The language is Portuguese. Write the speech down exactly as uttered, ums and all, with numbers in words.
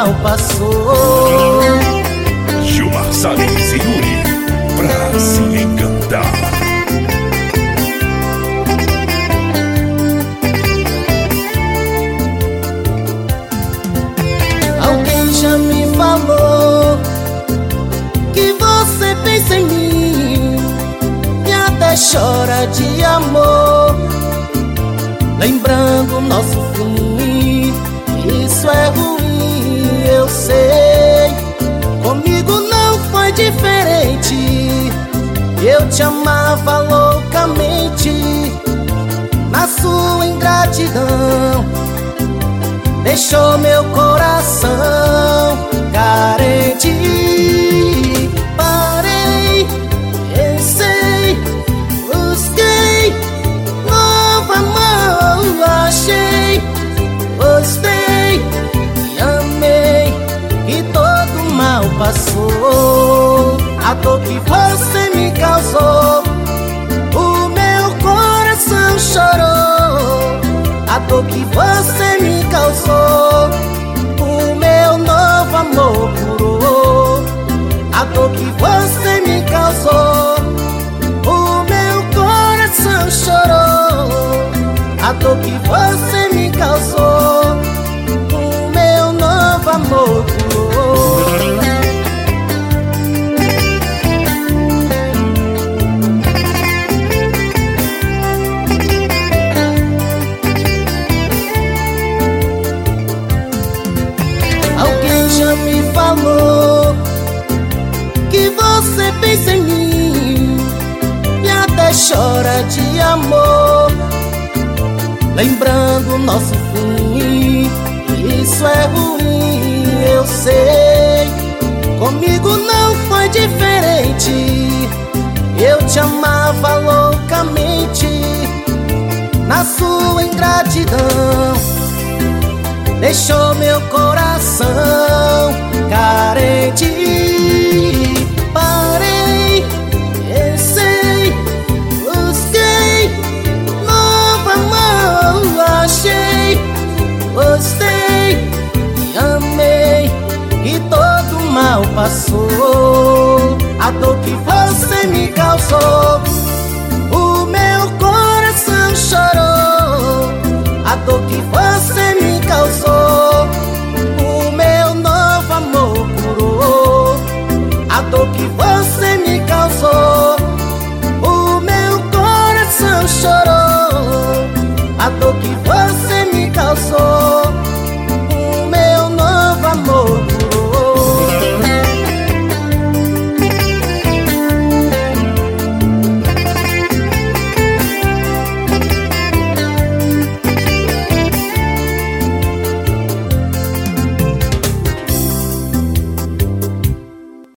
mal passou. Gilmar Salles e Yuri, pra se encantar. Alguém já me falou que você pensa em mim e até chora de amor, lembrando nosso fim. Isso é ruim, eu sei. Comigo não foi diferente. Eu te amava loucamente. Na sua ingratidão deixou meu coração carente. Parei, pensei, busquei novo amor, achei, gostei e amei, e todo mal passou. A dor que você me causou, o meu coração chorou. A dor que você me causou, o meu novo amor curou. A dor que você me causou, o meu coração chorou. A dor que você me causou, o meu novo amor curou. Alguém já me falou que você pensa em mim e até chora de amor, lembrando nosso fim. Isso é ruim, eu sei. Comigo não foi diferente. Eu te amava loucamente. Na sua ingratidão deixou meu coração carente. Parei, pensei, busquei novo amor, achei, gostei e amei, e todo mal passou. A dor que você me causou, o meu coração chorou. A dor que você me causou, o meu novo amor curou. A dor que você me causou, o meu coração chorou. A dor que